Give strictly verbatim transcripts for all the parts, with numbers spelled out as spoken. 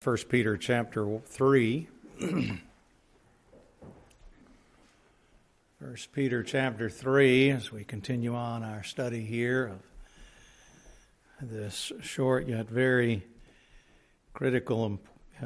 First Peter chapter three. First Peter chapter three, as we continue on our study here of this short yet very critical uh,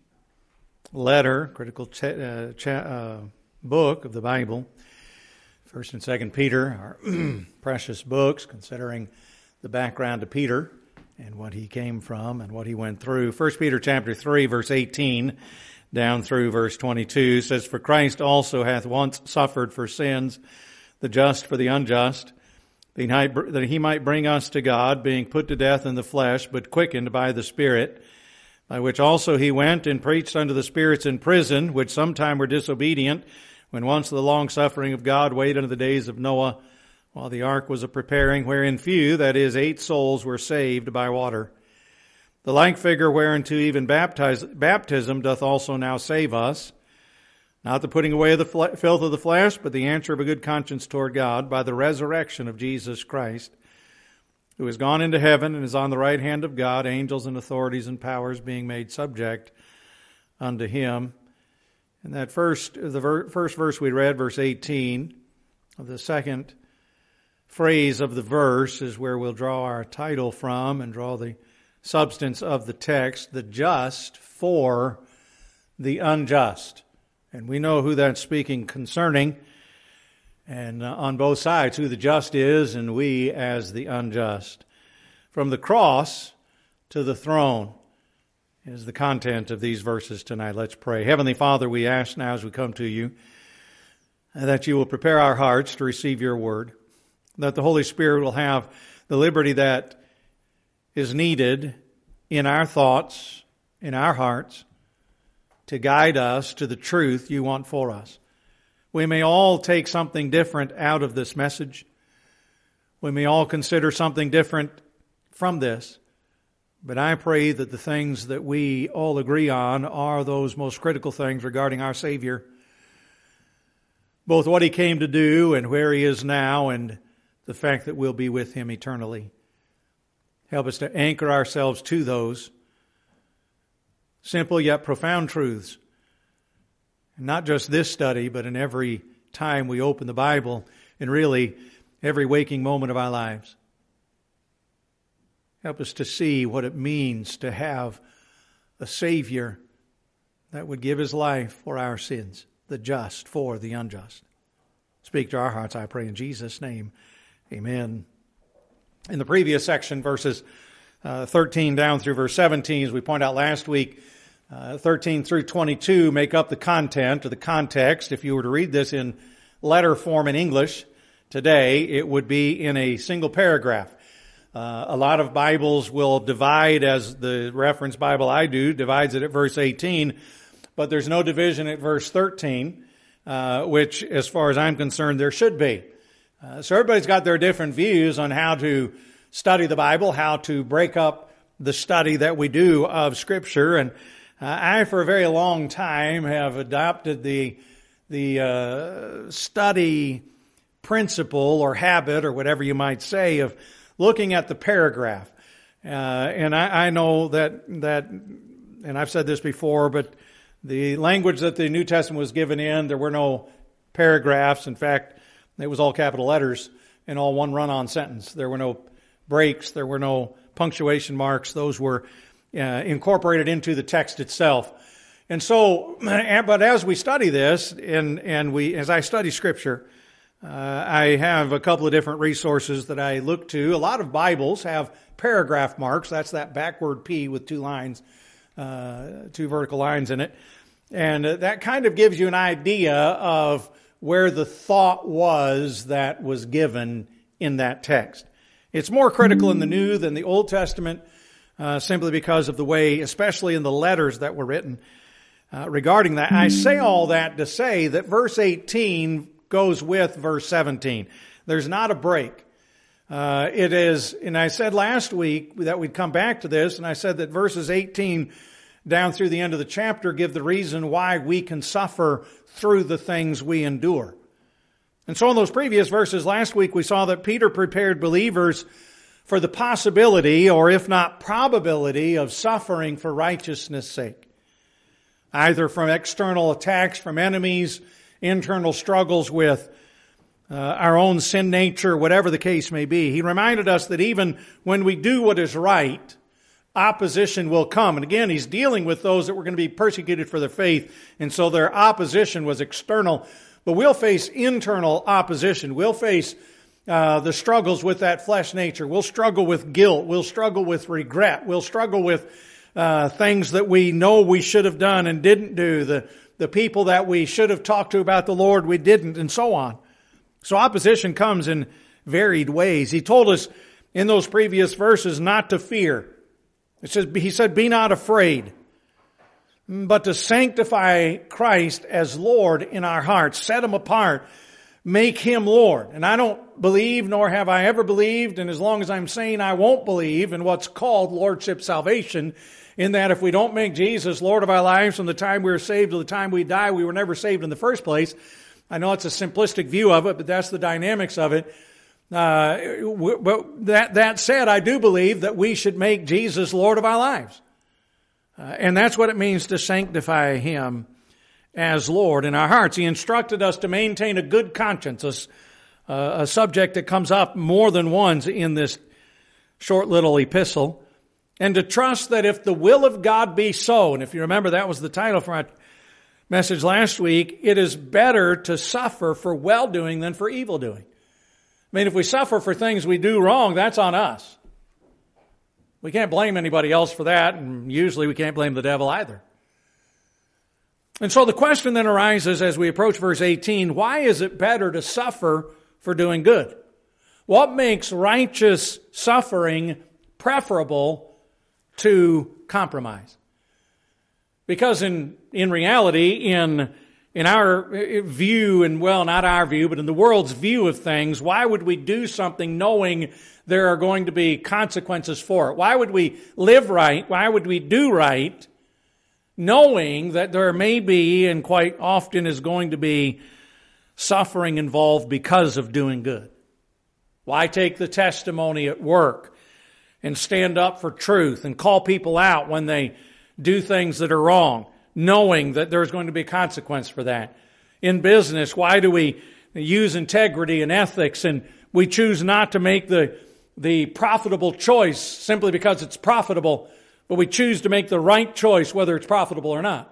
letter, critical cha- uh, cha- uh, book of the Bible. First and Second Peter are precious books, considering the background of Peter and what he came from and what he went through. First Peter chapter three, verse eighteen, down through verse twenty-two, says, "For Christ also hath once suffered for sins, the just for the unjust, that he might bring us to God, being put to death in the flesh, but quickened by the Spirit, by which also he went and preached unto the spirits in prison, which sometime were disobedient, when once the long suffering of God waited unto the days of Noah, while the ark was a-preparing, wherein few, that is, eight souls, were saved by water. The like figure whereunto even baptize, baptism doth also now save us, not the putting away of the fle- filth of the flesh, but the answer of a good conscience toward God, by the resurrection of Jesus Christ, who is gone into heaven and is on the right hand of God, angels and authorities and powers being made subject unto him." And that first, the ver- first verse we read, verse eighteen, of the second phrase of the verse is where we'll draw our title from and draw the substance of the text, the just for the unjust. And we know who that's speaking concerning, and uh, on both sides, who the just is and we as the unjust. From the cross to the throne is the content of these verses tonight. Let's pray. Heavenly Father, we ask now as we come to you that you will prepare our hearts to receive your word, that the Holy Spirit will have the liberty that is needed in our thoughts, in our hearts, to guide us to the truth you want for us. We may all take something different out of this message. We may all consider something different from this. But I pray that the things that we all agree on are those most critical things regarding our Savior, both what he came to do and where he is now, and the fact that we'll be with him eternally. Help us to anchor ourselves to those simple yet profound truths. And not just this study, but in every time we open the Bible, and really every waking moment of our lives. Help us to see what it means to have a Savior that would give his life for our sins, the just for the unjust. Speak to our hearts, I pray, in Jesus' name. Amen. In the previous section, verses uh, thirteen down through verse seventeen, as we pointed out last week, uh, thirteen through twenty-two make up the content or the context. If you were to read this in letter form in English today, it would be in a single paragraph. Uh, a lot of Bibles will divide, as the reference Bible I do divides it at verse eighteen, but there's no division at verse thirteen, uh, which, as far as I'm concerned, there should be. Uh, so everybody's got their different views on how to study the Bible, how to break up the study that we do of Scripture. And uh, I, for a very long time, have adopted the the uh, study principle or habit or whatever you might say of looking at the paragraph. Uh, and I, I know that that, and I've said this before, but the language that the New Testament was given in, there were no paragraphs. In fact, it was all capital letters in all one run-on sentence. There were no breaks. There were no punctuation marks. Those were uh, incorporated into the text itself. And so, but as we study this, and, and we, as I study Scripture, uh, I have a couple of different resources that I look to. A lot of Bibles have paragraph marks. That's that backward P with two lines, uh, two vertical lines in it. And uh, that kind of gives you an idea of where the thought was that was given in that text. It's more critical in the New than the Old Testament, uh, simply because of the way, especially in the letters that were written uh, regarding that. I say all that to say that verse eighteen goes with verse seventeen. There's not a break. Uh, it is, and I said last week that we'd come back to this, and I said that verses eighteen down through the end of the chapter give the reason why we can suffer through the things we endure. And so in those previous verses last week, we saw that Peter prepared believers for the possibility, or if not probability, of suffering for righteousness' sake, either from external attacks from enemies, internal struggles with uh, our own sin nature, whatever the case may be. He reminded us that even when we do what is right, opposition will come. And again, he's dealing with those that were going to be persecuted for their faith, and so their opposition was external. But we'll face internal opposition. We'll face uh, the struggles with that flesh nature. We'll struggle with guilt. We'll struggle with regret. We'll struggle with uh, things that we know we should have done and didn't do. The, the people that we should have talked to about the Lord, we didn't, and so on. So opposition comes in varied ways. He told us in those previous verses not to fear. It says, he said, be not afraid, but to sanctify Christ as Lord in our hearts. Set Him apart. Make Him Lord. And I don't believe, nor have I ever believed, and as long as I'm saying I won't believe in what's called Lordship salvation, in that if we don't make Jesus Lord of our lives from the time we were saved to the time we die, we were never saved in the first place. I know it's a simplistic view of it, but that's the dynamics of it. Uh, but that, that said, I do believe that we should make Jesus Lord of our lives. Uh, and that's what it means to sanctify Him as Lord in our hearts. He instructed us to maintain a good conscience, a, a subject that comes up more than once in this short little epistle, and to trust that if the will of God be so, and if you remember that was the title for our message last week, it is better to suffer for well-doing than for evil-doing. I mean, if we suffer for things we do wrong, that's on us. We can't blame anybody else for that, and usually we can't blame the devil either. And so the question then arises as we approach verse eighteen, why is it better to suffer for doing good? What makes righteous suffering preferable to compromise? Because in, in reality, in In our view, and well, not our view, but in the world's view of things, why would we do something knowing there are going to be consequences for it? Why would we live right? Why would we do right knowing that there may be, and quite often is going to be, suffering involved because of doing good? Why take the testimony at work and stand up for truth and call people out when they do things that are wrong, knowing that there's going to be a consequence for that? In business, why do we use integrity and ethics, and we choose not to make the, the profitable choice simply because it's profitable, but we choose to make the right choice whether it's profitable or not?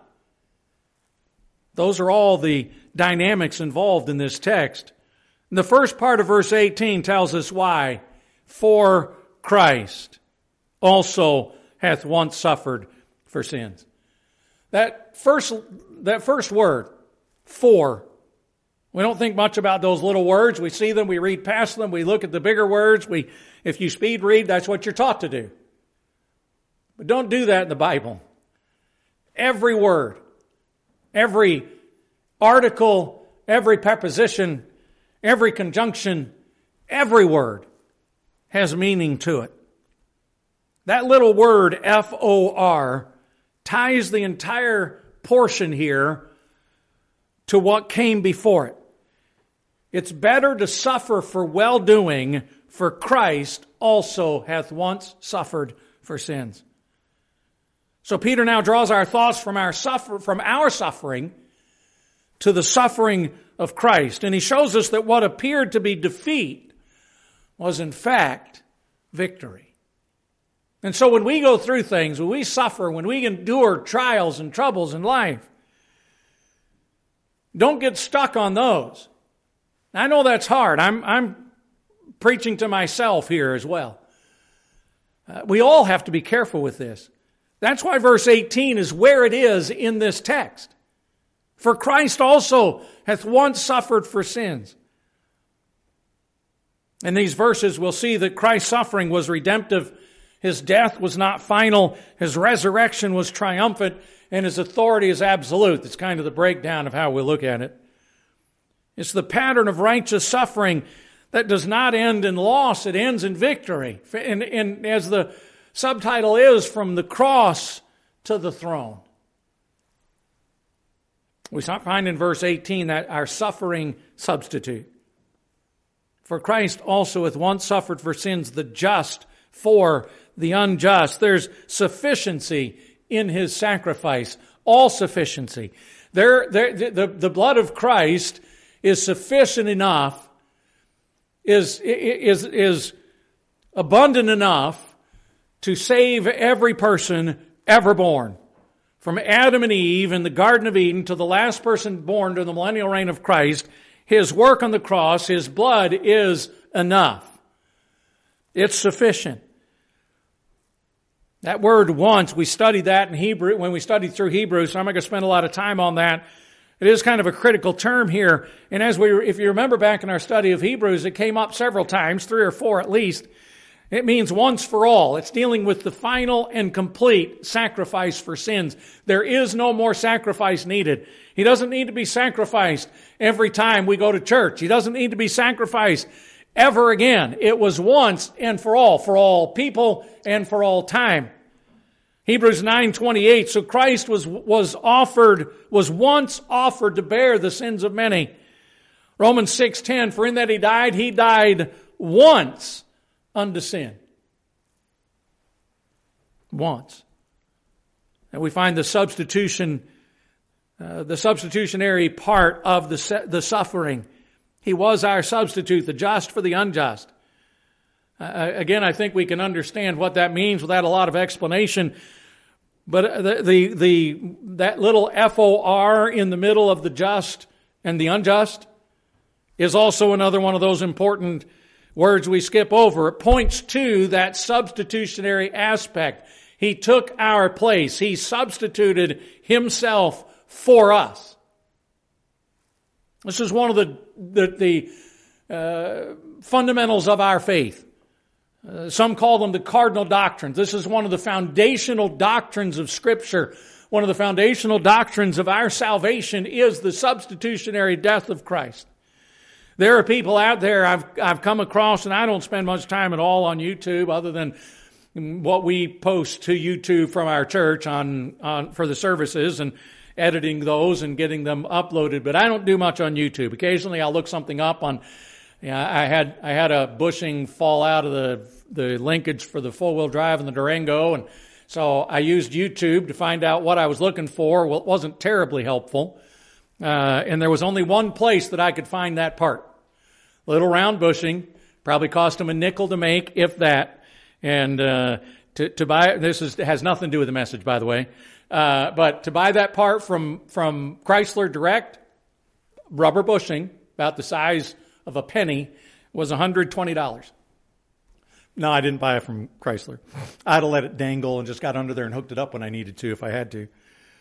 Those are all the dynamics involved in this text. And the first part of verse eighteen tells us why. For Christ also hath once suffered for sins. That first, that first word, for, we don't think much about those little words. We see them, we read past them, we look at the bigger words. We, if you speed read, that's what you're taught to do. But don't do that in the Bible. Every word, every article, every preposition, every conjunction, every word has meaning to it. That little word, F O R, ties the entire portion here to what came before it. It's better to suffer for well-doing, for Christ also hath once suffered for sins. So Peter now draws our thoughts from our suffer, from our suffering to the suffering of Christ. And he shows us that what appeared to be defeat was in fact victory. And so when we go through things, when we suffer, when we endure trials and troubles in life, don't get stuck on those. I know that's hard. I'm, I'm preaching to myself here as well. Uh, we all have to be careful with this. That's why verse eighteen is where it is in this text. For Christ also hath once suffered for sins. In these verses, we'll see that Christ's suffering was redemptive. His death was not final. His resurrection was triumphant. And His authority is absolute. That's kind of the breakdown of how we look at it. It's the pattern of righteous suffering that does not end in loss. It ends in victory. And, and as the subtitle is, from the cross to the throne. We find in verse eighteen that our suffering substitute. For Christ also hath once suffered for sins, the just for the unjust. There's sufficiency in his sacrifice. All sufficiency. There, there, the, the blood of Christ is sufficient enough, is, is, is abundant enough to save every person ever born. From Adam and Eve in the Garden of Eden to the last person born during the millennial reign of Christ, his work on the cross, his blood is enough. It's sufficient. That word once, we studied that in Hebrew, when we studied through Hebrew, so I'm not going to spend a lot of time on that. It is kind of a critical term here. And as we, if you remember back in our study of Hebrews, it came up several times, three or four at least. It means once for all. It's dealing with the final and complete sacrifice for sins. There is no more sacrifice needed. He doesn't need to be sacrificed every time we go to church. He doesn't need to be sacrificed ever again. It was once and for all, for all people and for all time. Hebrews nine twenty-eight, so Christ was, was offered, was once offered to bear the sins of many. Romans six ten, for in that he died, he died once unto sin. Once. And we find the substitution, uh, the substitutionary part of the, the suffering. He was our substitute, the just for the unjust. Uh, again, I think we can understand what that means without a lot of explanation. But the, the, the, that little F O R in the middle of the just and the unjust is also another one of those important words we skip over. It points to that substitutionary aspect. He took our place. He substituted himself for us. This is one of the, the, the uh, fundamentals of our faith. Uh, some call them the cardinal doctrines. This is one of the foundational doctrines of Scripture. One of the foundational doctrines of our salvation is the substitutionary death of Christ. There are people out there I've, I've come across, and I don't spend much time at all on YouTube other than what we post to YouTube from our church on, on for the services and editing those and getting them uploaded. But I don't do much on YouTube. Occasionally I'll look something up on, you know, I had, I had a bushing fall out of the, the linkage for the four-wheel drive in the Durango, and so I used YouTube to find out what I was looking for. Well, it wasn't terribly helpful. Uh, and there was only one place that I could find that part. Little round bushing, probably cost them a nickel to make, if that. And uh, to, to buy, this is, has nothing to do with the message, by the way. Uh, but to buy that part from, from Chrysler Direct, rubber bushing, about the size of a penny, was one hundred twenty dollars. No, I didn't buy it from Chrysler. I'd have let it dangle and just got under there and hooked it up when I needed to, if I had to.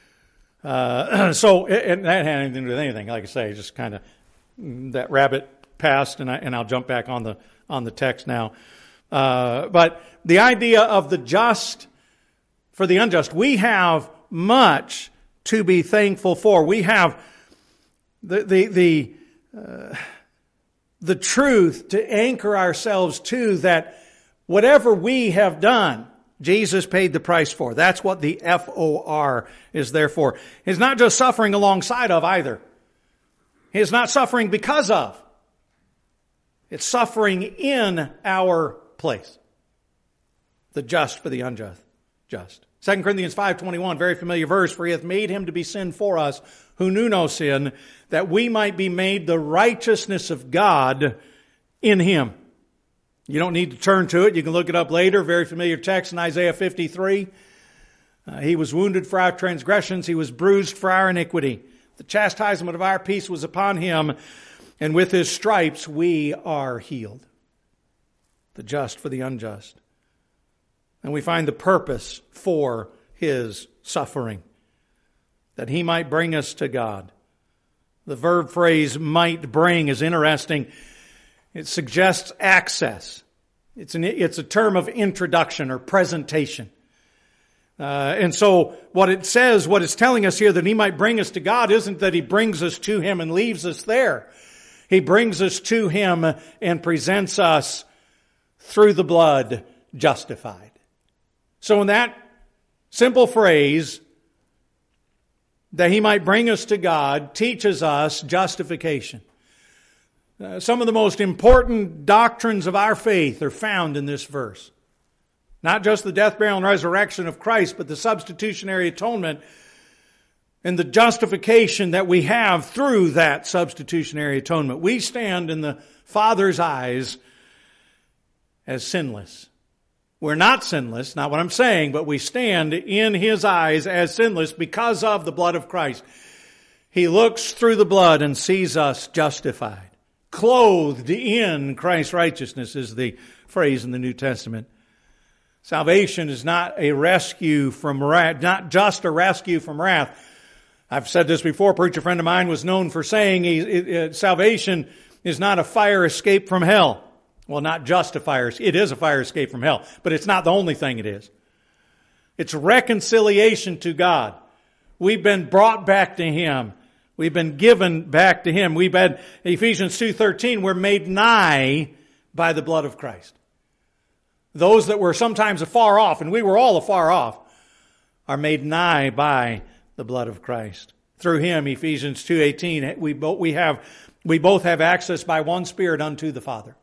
Uh, so, and that had anything to do with anything. Like I say, just kind of that rabbit passed, and I and I'll jump back on the on the text now. Uh, but the idea of the just for the unjust, we have much to be thankful for. We have the the the uh, the truth to anchor ourselves to, that whatever we have done, Jesus paid the price for. That's what the F O R is there for. He's not just suffering alongside of either. He is not suffering because of. It's suffering in our place. The just for the unjust. Just. Second Corinthians five twenty-one, very familiar verse. For he hath made him to be sin for us, who knew no sin, that we might be made the righteousness of God in him. You don't need to turn to it. You can look it up later. Very familiar text in Isaiah fifty-three. Uh, he was wounded for our transgressions. He was bruised for our iniquity. The chastisement of our peace was upon him, and with his stripes we are healed. The just for the unjust. And we find the purpose for his suffering, that he might bring us to God. The verb phrase "might bring" is interesting. It suggests access. It's an, it's a term of introduction or presentation. Uh, and so what it says, what it's telling us here, that he might bring us to God, isn't that he brings us to him and leaves us there. He brings us to him and presents us through the blood justified. So in that simple phrase, that he might bring us to God, teaches us justification. Uh, some of the most important doctrines of our faith are found in this verse. Not just the death, burial, and resurrection of Christ, but the substitutionary atonement and the justification that we have through that substitutionary atonement. We stand in the Father's eyes as sinless. We're not sinless, not what I'm saying, but we stand in His eyes as sinless because of the blood of Christ. He looks through the blood and sees us justified. Clothed in Christ's righteousness is the phrase in the New Testament. Salvation is not a rescue from wrath, not just a rescue from wrath. I've said this before. A preacher friend of mine was known for saying he, it, it, salvation is not a fire escape from hell. Well, not just a fire. It is a fire escape from hell, but it's not the only thing it is. It's reconciliation to God. We've been brought back to Him. We've been given back to Him. We've been, Ephesians two thirteen, we're made nigh by the blood of Christ. Those that were sometimes afar off, and we were all afar off, are made nigh by the blood of Christ. Through Him, Ephesians two eighteen, we both, we have, we both have access by one Spirit unto the Father.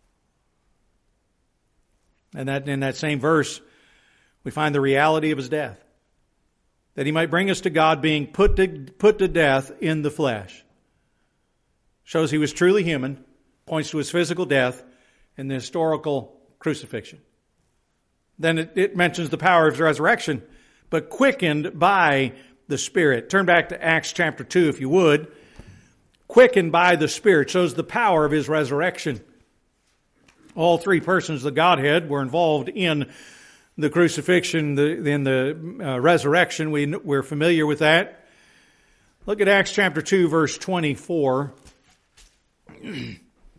And that in that same verse, we find the reality of His death. That He might bring us to God, being put to, put to death in the flesh. Shows He was truly human, points to His physical death and the historical crucifixion. Then it, it mentions the power of His resurrection, but quickened by the Spirit. Turn back to Acts chapter two if you would. Quickened by the Spirit shows the power of His resurrection. All three persons of the Godhead were involved in the crucifixion, the, in the uh, resurrection. We, we're familiar with that. Look at Acts chapter two, verse twenty-four. I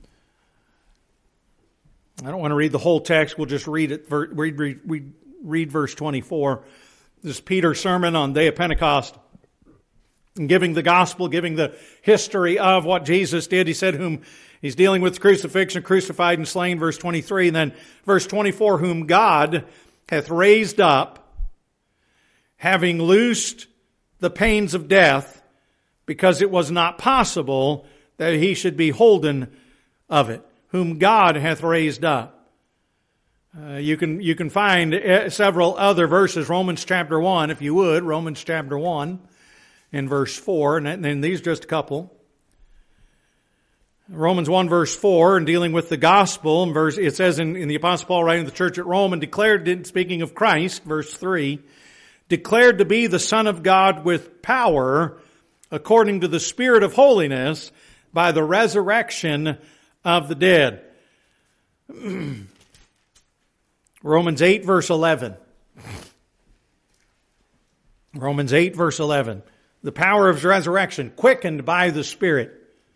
don't want to read the whole text. We'll just read it. Read, read, read, read verse twenty-four. This is Peter's sermon on the day of Pentecost. And giving the gospel, giving the history of what Jesus did. He said whom he's dealing with crucifixion, crucified and slain, verse twenty-three. And then verse twenty-four, whom God hath raised up, having loosed the pains of death, because it was not possible that he should be holden of it. Whom God hath raised up. Uh, you can you can find several other verses. Romans chapter one, if you would. Romans chapter one, in verse four, and then these just a couple. Romans one, verse four, and dealing with the gospel, and verse it says in, in the Apostle Paul writing to the church at Rome, and declared, speaking of Christ, verse three, declared to be the Son of God with power, according to the Spirit of holiness, by the resurrection of the dead. Romans eight, verse eleven. Romans eight, verse eleven. The power of His resurrection, quickened by the Spirit.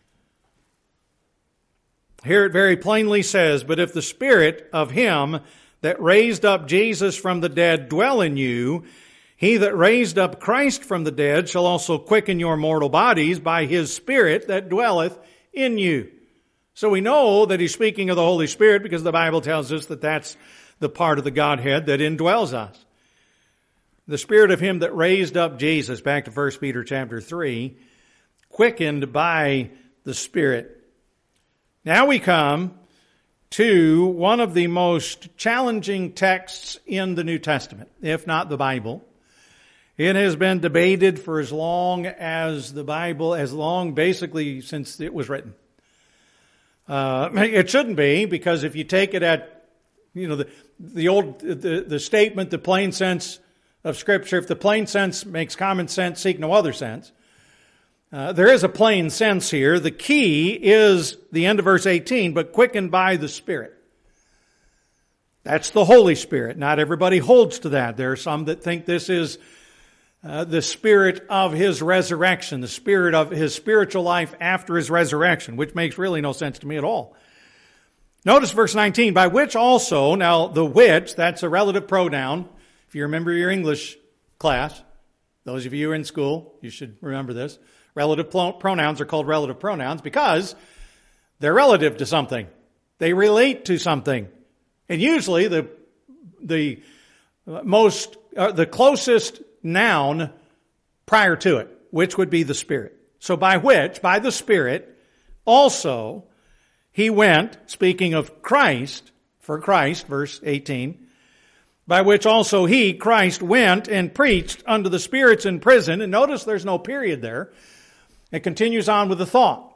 Here it very plainly says, but if the Spirit of Him that raised up Jesus from the dead dwell in you, He that raised up Christ from the dead shall also quicken your mortal bodies by His Spirit that dwelleth in you. So we know that he's speaking of the Holy Spirit because the Bible tells us that that's the part of the Godhead that indwells us. The Spirit of Him that raised up Jesus, back to First Peter chapter three, quickened by the Spirit. Now we come to one of the most challenging texts in the New Testament, if not the Bible. It has been debated for as long as the Bible, as long basically since it was written. Uh, it shouldn't be, because if you take it at, you know, the, the old, the, the statement, the plain sense of Scripture, if the plain sense makes common sense, seek no other sense. Uh, there is a plain sense here. The key is the end of verse eighteen, but quickened by the Spirit. That's the Holy Spirit. Not everybody holds to that. There are some that think this is Uh, the Spirit of His resurrection, the Spirit of His spiritual life after His resurrection, which makes really no sense to me at all. Notice verse nineteen, by which also, now the which, that's a relative pronoun. If you remember your English class, those of you who are in school, you should remember this. Relative pronouns are called relative pronouns because they're relative to something. They relate to something. And usually the, the most, uh, the closest noun prior to it, which would be the Spirit. So by which, by the Spirit, also he went, speaking of Christ, for Christ, verse eighteen, by which also he, Christ, went and preached unto the spirits in prison. And notice there's no period there. It continues on with the thought.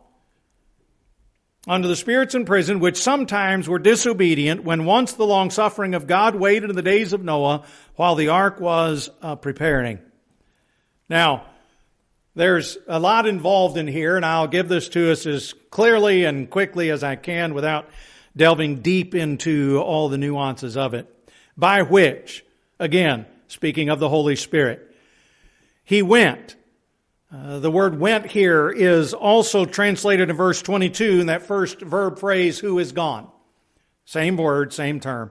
Unto the spirits in prison, which sometimes were disobedient, when once the long suffering of God waited in the days of Noah, while the ark was uh, preparing. Now, there's a lot involved in here, and I'll give this to us as clearly and quickly as I can without delving deep into all the nuances of it. By which, again, speaking of the Holy Spirit, he went. Uh, the word went here is also translated in verse twenty-two in that first verb phrase, who is gone. Same word, same term.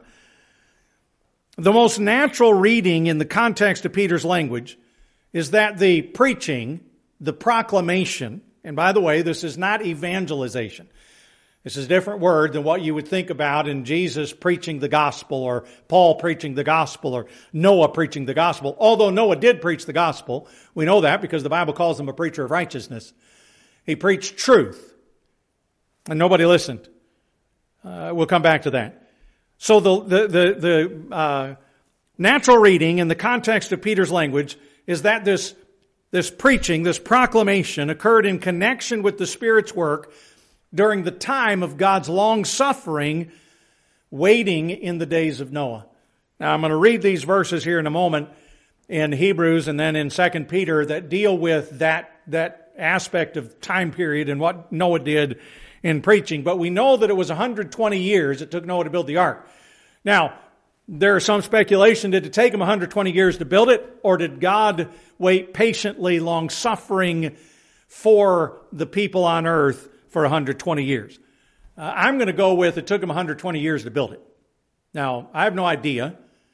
The most natural reading in the context of Peter's language is that the preaching, the proclamation, and by the way, this is not evangelization. This is a different word than what you would think about in Jesus preaching the gospel or Paul preaching the gospel or Noah preaching the gospel. Although Noah did preach the gospel, we know that because the Bible calls him a preacher of righteousness. He preached truth, and nobody listened. Uh, we'll come back to that. So the the the, the uh, natural reading in the context of Peter's language is that this this preaching, this proclamation occurred in connection with the Spirit's work during the time of God's long-suffering waiting in the days of Noah. Now, I'm going to read these verses here in a moment in Hebrews and then in Second Peter that deal with that, that aspect of time period and what Noah did in preaching. But we know that it was one hundred twenty years it took Noah to build the ark. Now, there is some speculation, did it take him one hundred twenty years to build it, or did God wait patiently, long-suffering for the people on earth for one hundred twenty years. Uh, I'm going to go with it took him one hundred twenty years to build it. Now, I have no idea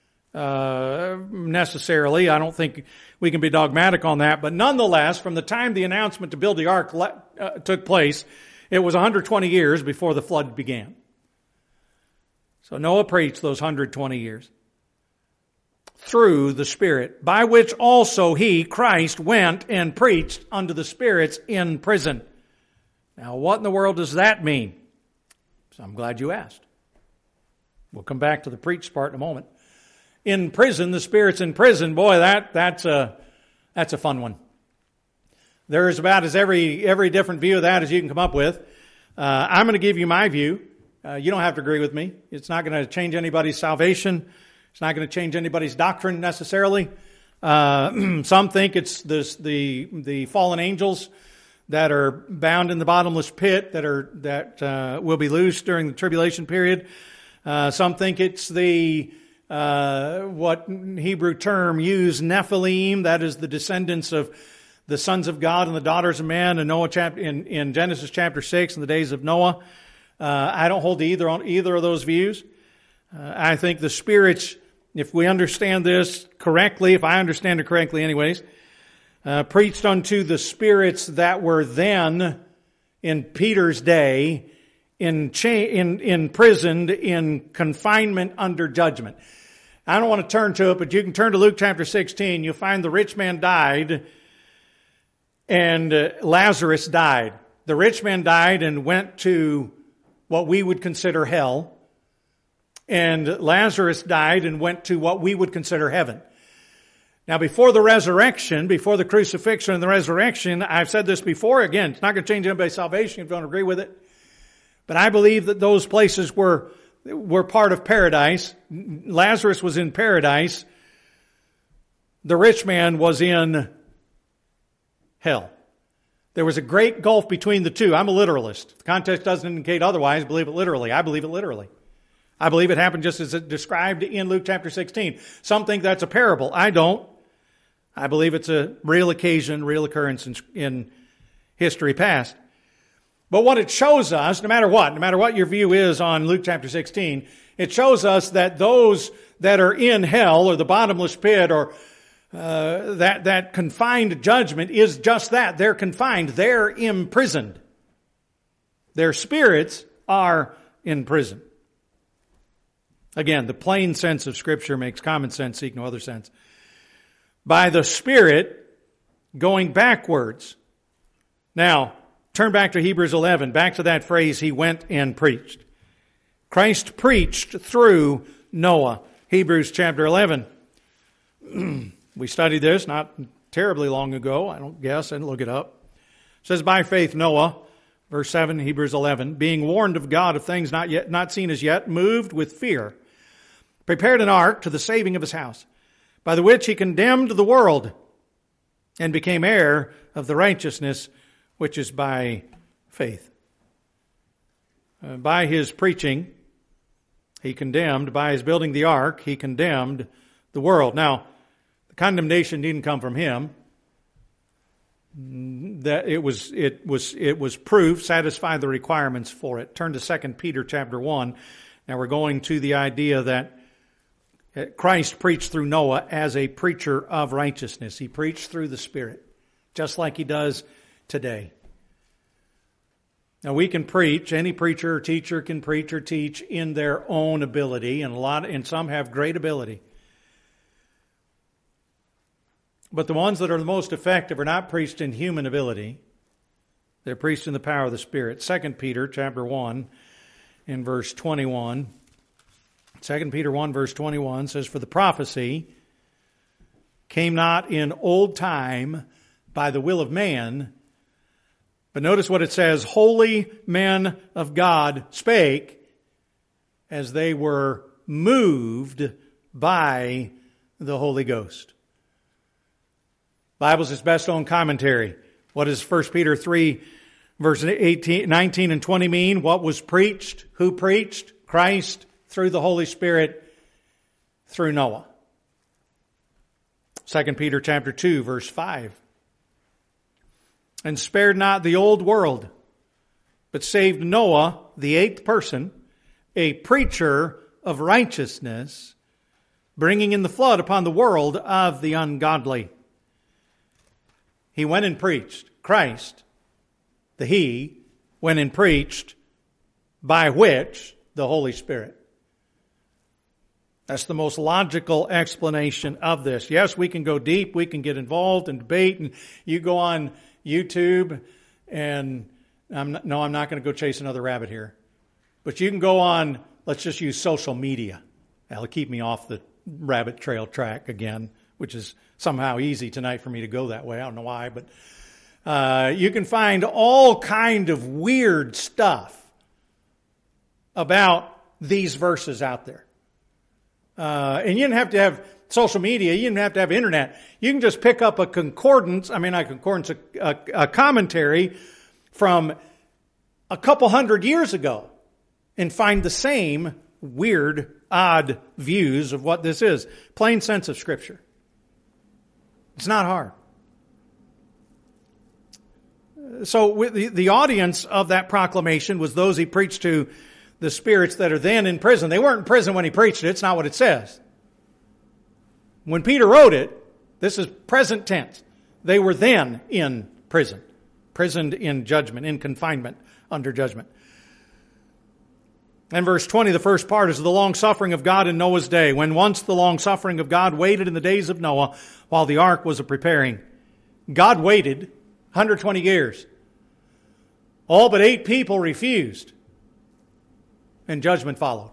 uh, necessarily. I don't think we can be dogmatic on that. But nonetheless, from the time the announcement to build the ark le- uh, took place, it was one hundred twenty years before the flood began. So Noah preached those one hundred twenty years through the Spirit, by which also he, Christ, went and preached unto the spirits in prison. Now, what in the world does that mean? So I'm glad you asked. We'll come back to the preach part in a moment. In prison, the spirits in prison, boy, that that's a that's a fun one. There's about as every every different view of that as you can come up with. Uh, I'm going to give you my view. Uh, you don't have to agree with me. It's not going to change anybody's salvation. It's not going to change anybody's doctrine necessarily. Uh, some think it's this, the the fallen angels that are bound in the bottomless pit that are that uh, will be loosed during the tribulation period. Uh, some think it's the uh, what Hebrew term used, Nephilim, that is the descendants of the sons of God and the daughters of men in Noah chapter in, in Genesis chapter six in the days of Noah. Uh, I don't hold to either on either of those views. Uh, I think the spirits, if we understand this correctly, if I understand it correctly, anyways. Uh, preached unto the spirits that were then in Peter's day in, cha- in imprisoned in confinement under judgment. I don't want to turn to it, but you can turn to Luke chapter sixteen. You'll find the rich man died and uh, Lazarus died. The rich man died and went to what we would consider hell, and Lazarus died and went to what we would consider heaven. Now, before the resurrection, before the crucifixion and the resurrection, I've said this before, again, it's not going to change anybody's salvation if you don't agree with it. But I believe that those places were, were part of paradise. Lazarus was in paradise. The rich man was in hell. There was a great gulf between the two. I'm a literalist. The context doesn't indicate otherwise. Believe it literally. I believe it literally. I believe it happened just as it described in Luke chapter sixteen. Some think that's a parable. I don't. I believe it's a real occasion, real occurrence in, in history past. But what it shows us, no matter what, no matter what your view is on Luke chapter sixteen, it shows us that those that are in hell or the bottomless pit or uh, that, that confined judgment is just that. They're confined. They're imprisoned. Their spirits are in prison. Again, the plain sense of Scripture makes common sense seek no other sense. By the Spirit going backwards. Now, Turn back to Hebrews eleven, back to that phrase, he went and preached. Christ preached through Noah. Hebrews chapter eleven. We studied this not terribly long ago, I don't guess, I didn't look it up. It says, by faith Noah, verse seven, Hebrews eleven, being warned of God of things not yet not seen as yet, moved with fear, prepared an ark to the saving of his house, by the which he condemned the world and became heir of the righteousness which is by faith. Uh, by his preaching, he condemned. By his building the ark, he condemned the world. Now, the condemnation didn't come from him. That it was, it was, it was proof, satisfied the requirements for it. Turn to Second Peter chapter one. Now we're going to the idea that Christ preached through Noah as a preacher of righteousness. He preached through the Spirit, just like he does today. Now we can preach, any preacher or teacher can preach or teach in their own ability, and a lot, and some have great ability. But the ones that are the most effective are not preached in human ability. They're preached in the power of the Spirit. Second Peter chapter one in verse twenty-one. Second Peter one verse twenty-one says, for the prophecy came not in old time by the will of man, but notice what it says, holy men of God spake as they were moved by the Holy Ghost. Bible's its best known commentary. What does First Peter three verse eighteen, nineteen and twenty mean? What was preached? Who preached? Christ through the Holy Spirit through Noah. Second Peter chapter two verse five. And spared not the old world, but saved Noah, the eighth person, a preacher of righteousness, bringing in the flood upon the world of the ungodly. He went and preached. Christ, the He, went and preached, by which the Holy Spirit. That's the most logical explanation of this. Yes, we can go deep, we can get involved and debate, and you go on YouTube, and I'm not, no, I'm not going to go chase another rabbit here. But you can go on, let's just use social media. That'll keep me off the rabbit trail track again, which is somehow easy tonight for me to go that way. I don't know why, but uh, you can find all kind of weird stuff about these verses out there. Uh, and you didn't have to have social media. You didn't have to have internet. You can just pick up a concordance, I mean, not concordance, a, a, a commentary from a couple hundred years ago and find the same weird, odd views of what this is. Plain sense of Scripture. It's not hard. So the, the audience of that proclamation was those he preached to, the spirits that are then in prison. They weren't in prison when he preached it. It's not what it says. When Peter wrote it, this is present tense. They were then in prison. Prisoned in judgment, in confinement, under judgment. And verse twenty, the first part is the long suffering of God in Noah's day, when once the long suffering of God waited in the days of Noah while the ark was a preparing. God waited one hundred twenty years. All but eight people refused. And judgment followed.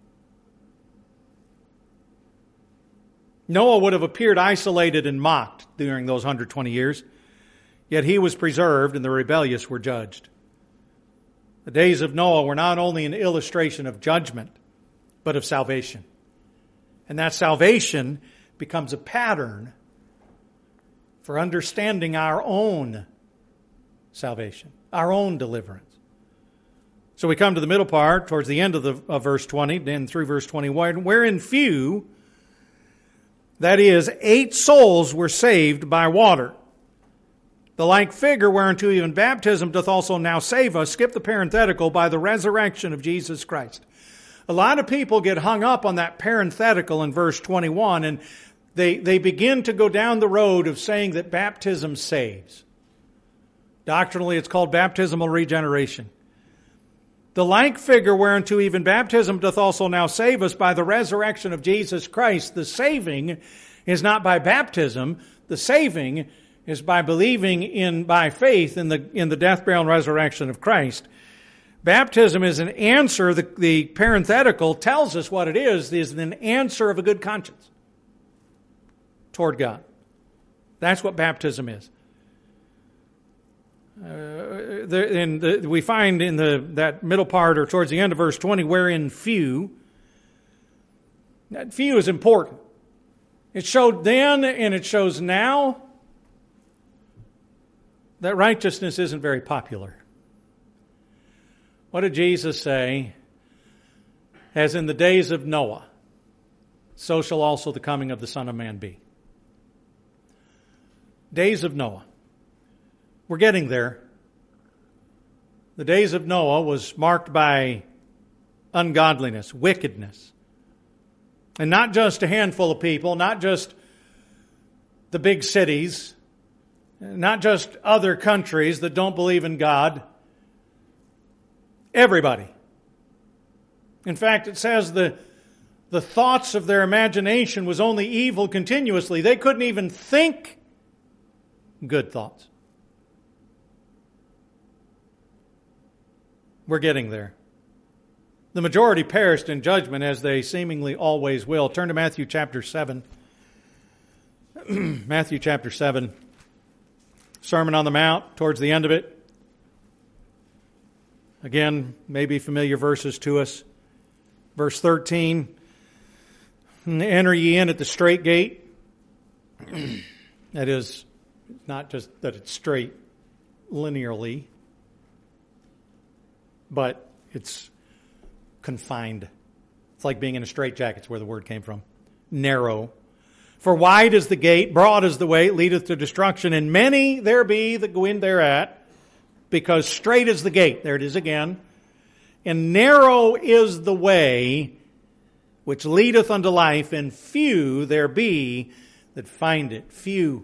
Noah would have appeared isolated and mocked during those one hundred twenty years. Yet he was preserved and the rebellious were judged. The days of Noah were not only an illustration of judgment, but of salvation. And that salvation becomes a pattern for understanding our own salvation, our own deliverance. So we come to the middle part, towards the end of, the, of verse twenty, then through verse twenty-one, wherein few, that is, eight souls were saved by water. The like figure whereunto even baptism doth also now save us, skip the parenthetical, by the resurrection of Jesus Christ. A lot of people get hung up on that parenthetical in verse twenty-one, and they, they begin to go down the road of saying that baptism saves. Doctrinally, it's called baptismal regeneration. The like figure whereunto even baptism doth also now save us by the resurrection of Jesus Christ. The saving is not by baptism. The saving is by believing in, by faith in the, in the death, burial, and resurrection of Christ. Baptism is an answer, the, the parenthetical tells us what it is, is an answer of a good conscience toward God. That's what baptism is. Uh, the, and the, we find in the that middle part or towards the end of verse twenty, wherein few, that few is important. It showed then and it shows now that righteousness isn't very popular. What did Jesus say? As in the days of Noah, so shall also the coming of the Son of Man be. Days of Noah. We're getting there. The days of Noah was marked by ungodliness, wickedness. And not just a handful of people, not just the big cities, not just other countries that don't believe in God. Everybody. In fact, it says the, the thoughts of their imagination was only evil continuously. They couldn't even think good thoughts. We're getting there. The majority perished in judgment, as they seemingly always will. Turn to Matthew chapter seven. Matthew chapter seven. Sermon on the Mount, towards the end of it. Again, maybe familiar verses to us. Verse thirteen. Enter ye in at the straight gate. That is, not just that it's straight linearly, but it's confined. It's like being in a straitjacket. It's where the word came from. Narrow. For wide is the gate, broad is the way, it leadeth to destruction, and many there be that go in thereat, because straight is the gate. There it is again. And narrow is the way which leadeth unto life, and few there be that find it. Few.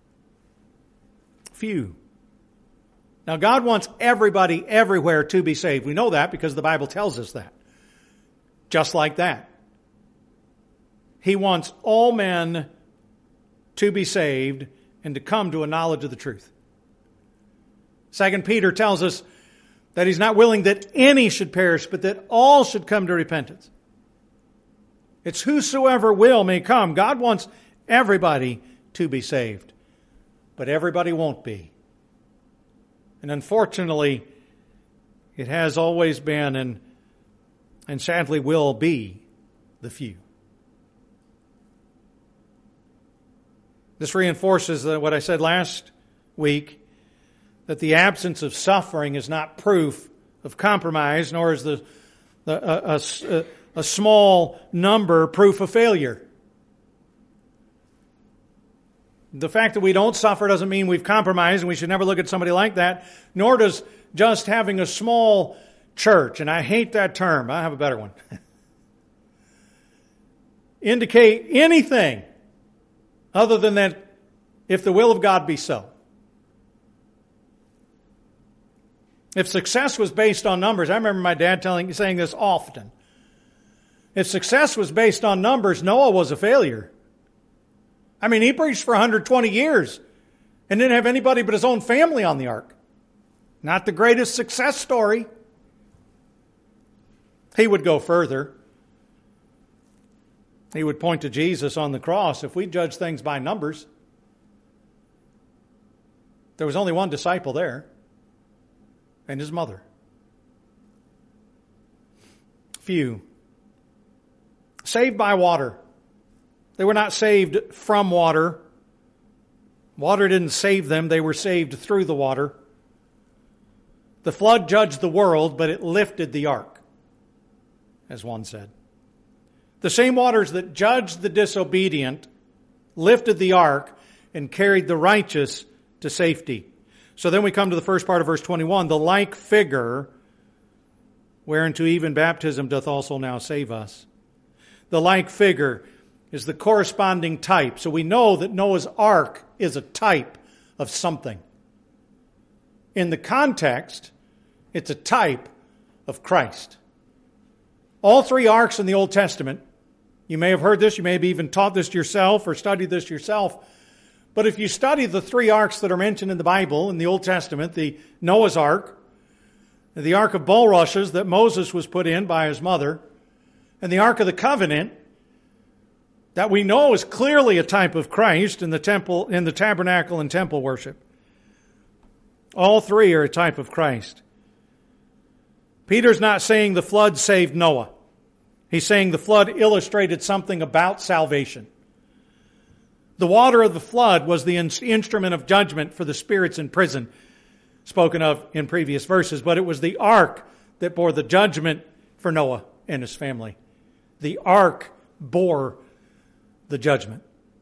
Few. Now, God wants everybody everywhere to be saved. We know that because the Bible tells us that. Just like that. He wants all men to be saved and to come to a knowledge of the truth. Second Peter tells us that he's not willing that any should perish, but that all should come to repentance. It's whosoever will may come. God wants everybody to be saved, but everybody won't be. And unfortunately, it has always been and, and sadly will be the few. This reinforces what I said last week, that the absence of suffering is not proof of compromise, nor is the, the a, a, a small number proof of failure. The fact that we don't suffer doesn't mean we've compromised, and we should never look at somebody like that, nor does just having a small church, and I hate that term, I have a better one, indicate anything other than that if the will of God be so. If success was based on numbers, I remember my dad telling, saying this often. If success was based on numbers, Noah was a failure. I mean, he preached for one hundred twenty years and didn't have anybody but his own family on the ark. Not the greatest success story. He would go further. He would point to Jesus on the cross. If we judge things by numbers, there was only one disciple there, and his mother. Few. Saved by water. They were not saved from water. Water didn't save them. They were saved through the water. The flood judged the world, but it lifted the ark, as one said. The same waters that judged the disobedient lifted the ark and carried the righteous to safety. So then we come to the first part of verse twenty-one. The like figure, whereunto even baptism doth also now save us. The like figure is the corresponding type. So we know that Noah's ark is a type of something. In the context, it's a type of Christ. All three arks in the Old Testament, you may have heard this, you may have even taught this yourself or studied this yourself, But if you study the three arks that are mentioned in the Bible, in the Old Testament, the Noah's Ark, the Ark of Bulrushes that Moses was put in by his mother, and the Ark of the Covenant, that we know is clearly a type of Christ in the temple, in the tabernacle and temple worship. All three are a type of Christ. Peter's not saying the flood saved Noah. He's saying the flood illustrated something about salvation. The water of the flood was the in- instrument of judgment for the spirits in prison, spoken of in previous verses, but it was the ark that bore the judgment for Noah and his family. The ark bore the judgment.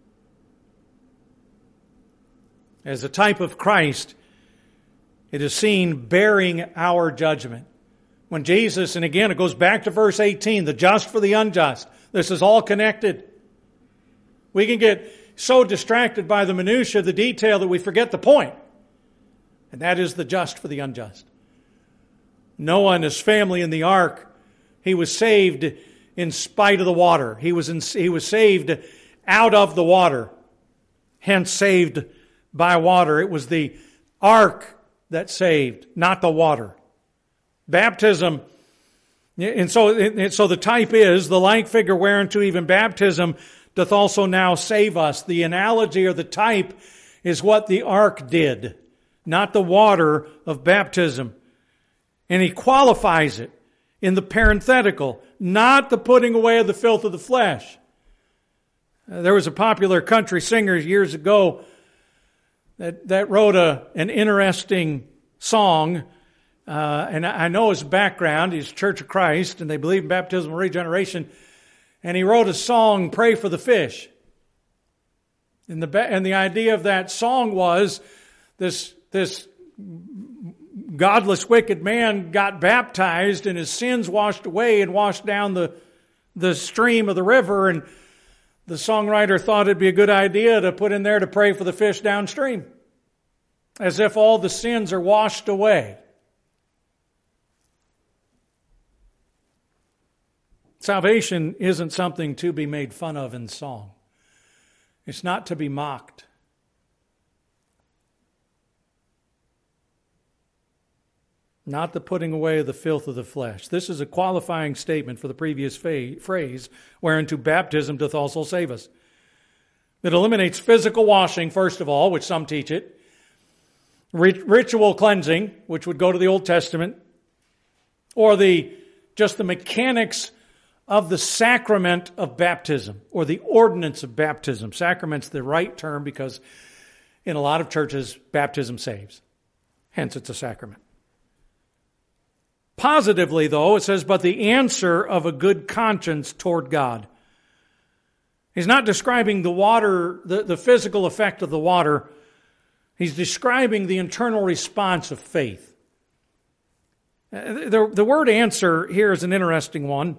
As a type of Christ, it is seen bearing our judgment. When Jesus, and again it goes back to verse eighteen, the just for the unjust. This is all connected. We can get so distracted by the minutiae of the detail that we forget the point. And that is the just for the unjust. Noah and his family in the ark, he was saved in spite of the water. He was in, he was saved out of the water. Hence saved by water. It was the ark that saved, not the water. Baptism, and so, and so the type is, the like figure whereunto even baptism doth also now save us. The analogy or the type is what the ark did, not the water of baptism. And he qualifies it in the parenthetical, not the putting away of the filth of the flesh. Uh, there was a popular country singer years ago that, that wrote a, an interesting song. Uh, and I know his background. He's Church of Christ, and they believe in baptismal regeneration. And he wrote a song, Pray for the Fish. And the, and the idea of that song was this, this godless, wicked man got baptized and his sins washed away and washed down the, the stream of the river. And the songwriter thought it'd be a good idea to put in there to pray for the fish downstream, as if all the sins are washed away. Salvation isn't something to be made fun of in song. It's not to be mocked. Not the putting away of the filth of the flesh. This is a qualifying statement for the previous fa- phrase, whereunto baptism doth also save us. It eliminates physical washing, first of all, which some teach it. Rit- ritual cleansing, which would go to the Old Testament. Or the just the mechanics of the sacrament of baptism, or the ordinance of baptism. Sacrament's the right term because in a lot of churches, baptism saves. Hence, it's a sacrament. Positively, though, it says, but the answer of a good conscience toward God. He's not describing the water, the, the physical effect of the water. He's describing the internal response of faith. The, the word answer here is an interesting one.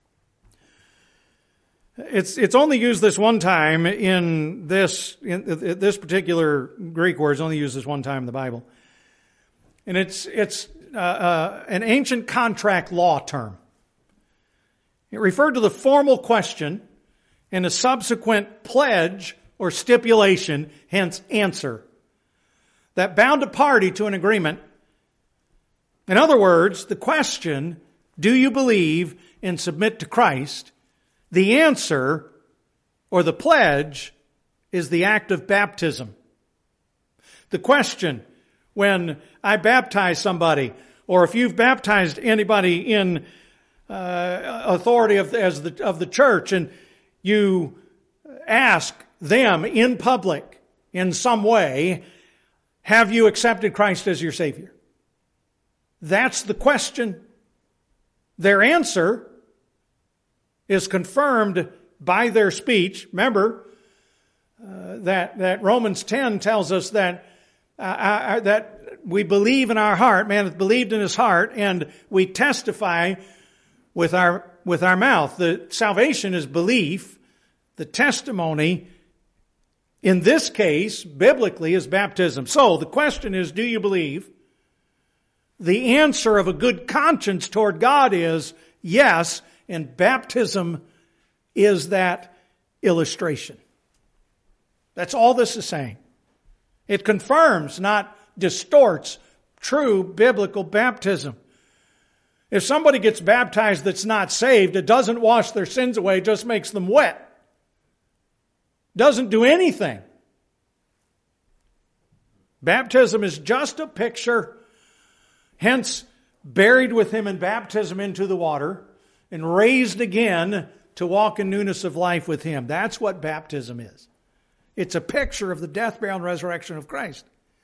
It's it's only used this one time in this in this particular Greek word is only used this one time in the Bible, and it's it's uh, uh, an ancient contract law term. It referred to the formal question and a subsequent pledge or stipulation, hence answer, that bound a party to an agreement. In other words, the question, do you believe and submit to Christ? The answer, or the pledge, is the act of baptism. The question, when I baptize somebody, or if you've baptized anybody in uh, authority of the, as the, of the church, and you ask them in public, in some way, have you accepted Christ as your Savior? That's the question. Their answer is confirmed by their speech. Remember uh, that that Romans ten tells us that uh, uh, that we believe in our heart. Man hath believed in his heart, and we testify with our with our mouth. The salvation is belief. The testimony, in this case, biblically, is baptism. So the question is, do you believe? The answer of a good conscience toward God is yes. And baptism is that illustration. That's all this is saying. It confirms, not distorts, true biblical baptism. If somebody gets baptized that's not saved, it doesn't wash their sins away, it just makes them wet. Doesn't do anything. Baptism is just a picture, hence buried with him in baptism into the water and raised again to walk in newness of life with him. That's what baptism is. It's a picture of the death, burial, and resurrection of Christ.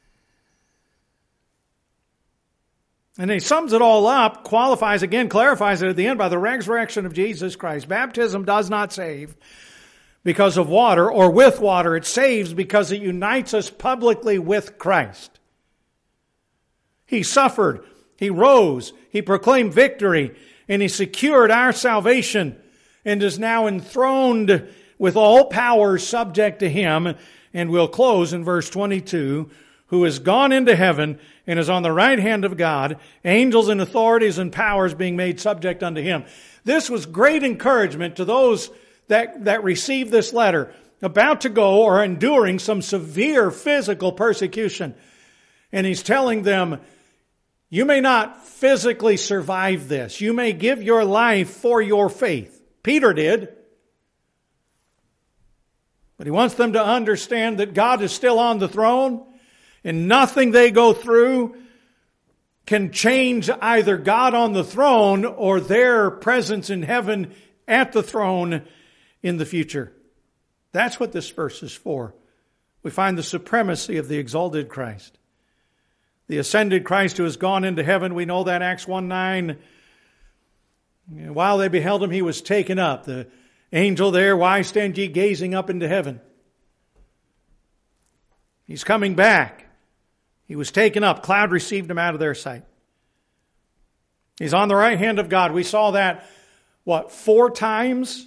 And he sums it all up, qualifies again, clarifies it at the end by the resurrection of Jesus Christ. Baptism does not save because of water or with water. It saves because it unites us publicly with Christ. He suffered, he rose, he proclaimed victory, and he secured our salvation and is now enthroned with all powers subject to him. And we'll close in verse twenty-two, who has gone into heaven and is on the right hand of God, angels and authorities and powers being made subject unto him. This was great encouragement to those that, that received this letter, about to go or enduring some severe physical persecution. And he's telling them, you may not physically survive this. You may give your life for your faith. Peter did. But he wants them to understand that God is still on the throne, and nothing they go through can change either God on the throne or their presence in heaven at the throne in the future. That's what this verse is for. We find the supremacy of the exalted Christ. The ascended Christ who has gone into heaven, we know that Acts one nine. While they beheld him, he was taken up. The angel there, why stand ye gazing up into heaven? He's coming back. He was taken up. Cloud received him out of their sight. He's on the right hand of God. We saw that, what, four times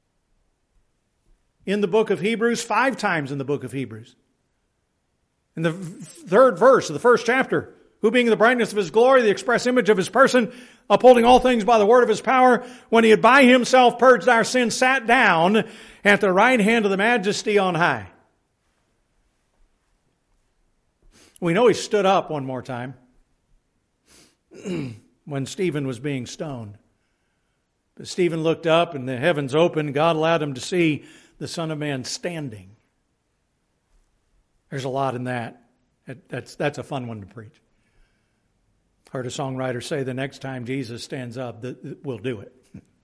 in the book of Hebrews? Five times in the book of Hebrews. In the third verse of the first chapter, who being the brightness of his glory, the express image of his person, upholding all things by the word of his power, when he had by himself purged our sins, sat down at the right hand of the majesty on high. We know he stood up one more time when Stephen was being stoned. But Stephen looked up and the heavens opened. God allowed him to see the Son of Man standing. There's a lot in that. That's, that's a fun one to preach. Heard a songwriter say the next time Jesus stands up, we'll do it.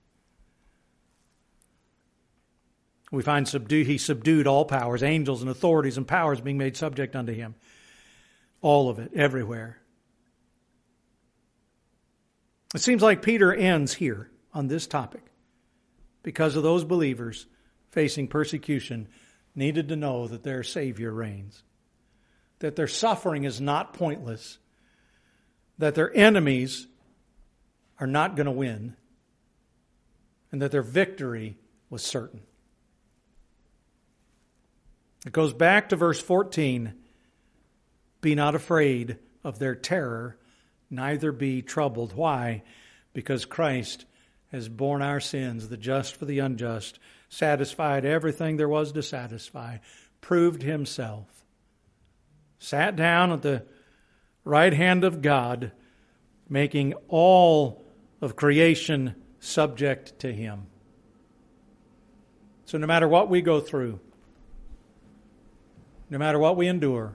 We find subdue, he subdued all powers, angels and authorities and powers being made subject unto him. All of it, everywhere. It seems like Peter ends here on this topic because of those believers facing persecution needed to know that their Savior reigns, that their suffering is not pointless, that their enemies are not going to win, and that their victory was certain. It goes back to verse fourteen. Be not afraid of their terror, neither be troubled. Why? Because Christ has borne our sins, the just for the unjust, satisfied everything there was to satisfy, proved himself, sat down at the right hand of God, making all of creation subject to him. So no matter what we go through, no matter what we endure,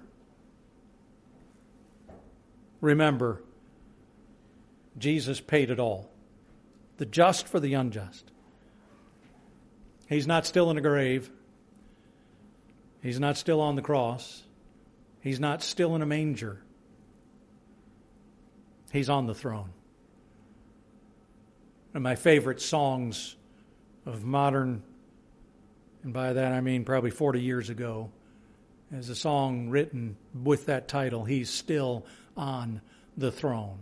remember, Jesus paid it all. The just for the unjust. He's not still in a grave. He's not still on the cross. He's not still in a manger. He's on the throne. One of my favorite songs of modern, and by that I mean probably forty years ago, is a song written with that title, He's Still on the Throne.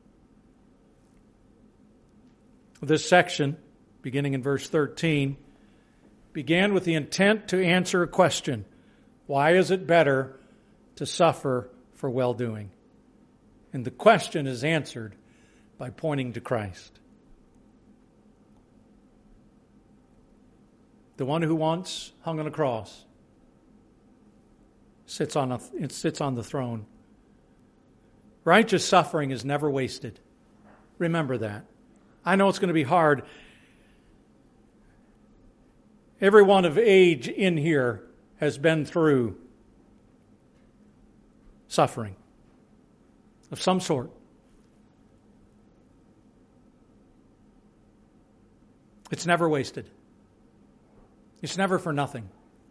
This section, beginning in verse thirteen, began with the intent to answer a question. Why is it better to suffer for well-doing? And the question is answered by pointing to Christ. The one who once hung on a cross, sits on a, it sits on the throne. Righteous suffering is never wasted. Remember that. I know it's going to be hard. Everyone of age in here has been through suffering of some sort. It's never wasted. It's never for nothing.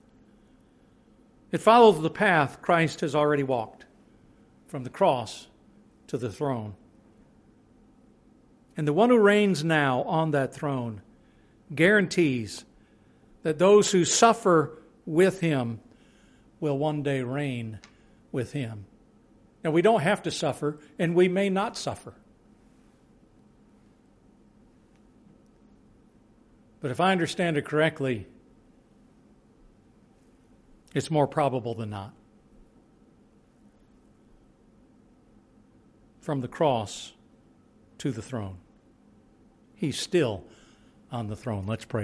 It follows the path Christ has already walked, from the cross to the throne. And the one who reigns now on that throne guarantees that those who suffer with him will one day reign with him. Now, we don't have to suffer, and we may not suffer. But if I understand it correctly, it's more probable than not. From the cross to the throne. He's still on the throne. Let's pray.